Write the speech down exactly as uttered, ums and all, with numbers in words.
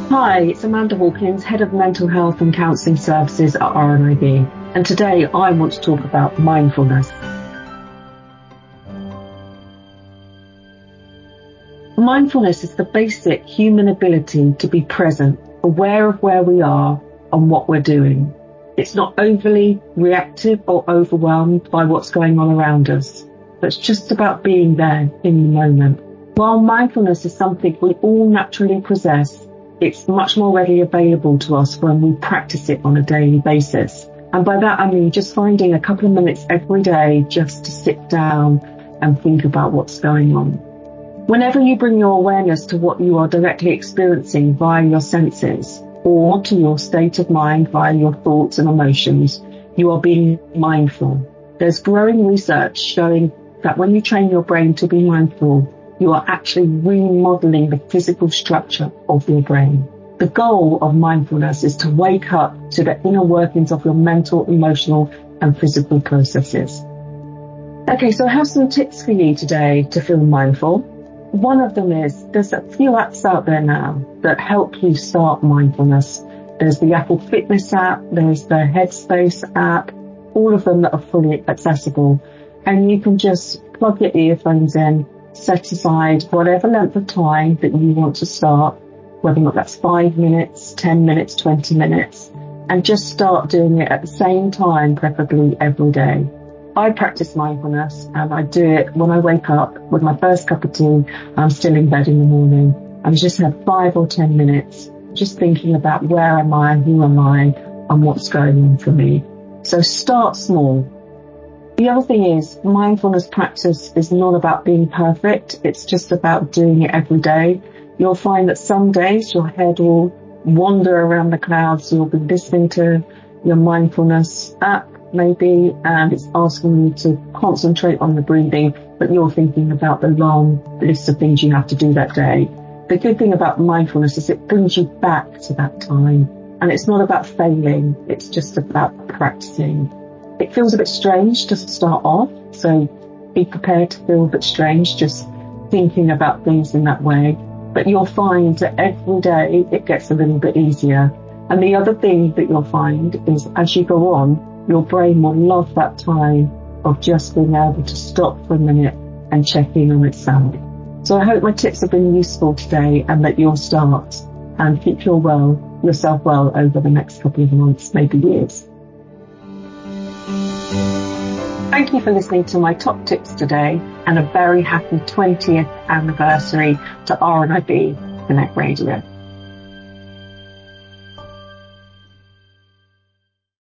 Hi, it's Amanda Hawkins, Head of Mental Health and Counselling Services at R N I B, and today I want to talk about mindfulness. Mindfulness is the basic human ability to be present, aware of where we are and what we're doing. It's not overly reactive or overwhelmed by what's going on around us, but it's just about being there in the moment. While mindfulness is something we all naturally possess, it's much more readily available to us when we practice it on a daily basis. And by that I mean just finding a couple of minutes every day just to sit down and think about what's going on. Whenever you bring your awareness to what you are directly experiencing via your senses, or to your state of mind via your thoughts and emotions, you are being mindful. There's growing research showing that when you train your brain to be mindful, you are actually remodeling the physical structure of your brain. The goal of mindfulness is to wake up to the inner workings of your mental, emotional, and physical processes. Okay, so I have some tips for you today to feel mindful. One of them is there's a few apps out there now that help you start mindfulness. There's the Apple Fitness app, there's the Headspace app, all of them that are fully accessible. And you can just plug your earphones in, set aside whatever length of time that you want to start, whether or not that's five minutes, ten minutes, twenty minutes, and just start doing it at the same time, preferably every day. I practice mindfulness and I do it when I wake up with my first cup of tea. I'm still in bed in the morning. I just have five or ten minutes just thinking about where am I, who am I, and what's going on for me. So start small. The other thing is mindfulness practice is not about being perfect. It's just about doing it every day. You'll find that some days your head will wander around the clouds. You'll be listening to your mindfulness app maybe, and it's asking you to concentrate on the breathing, but you're thinking about the long list of things you have to do that day. The good thing about mindfulness is it brings you back to that time, and it's not about failing. It's just about practicing. It feels a bit strange to start off, so be prepared to feel a bit strange just thinking about things in that way. But you'll find that every day it gets a little bit easier. And the other thing that you'll find is as you go on, your brain will love that time of just being able to stop for a minute and check in on itself. So I hope my tips have been useful today and that you'll start and keep your well, yourself well over the next couple of months, maybe years. Thank you for listening to my top tips today, and a very happy twentieth anniversary to R N I B Connect Radio.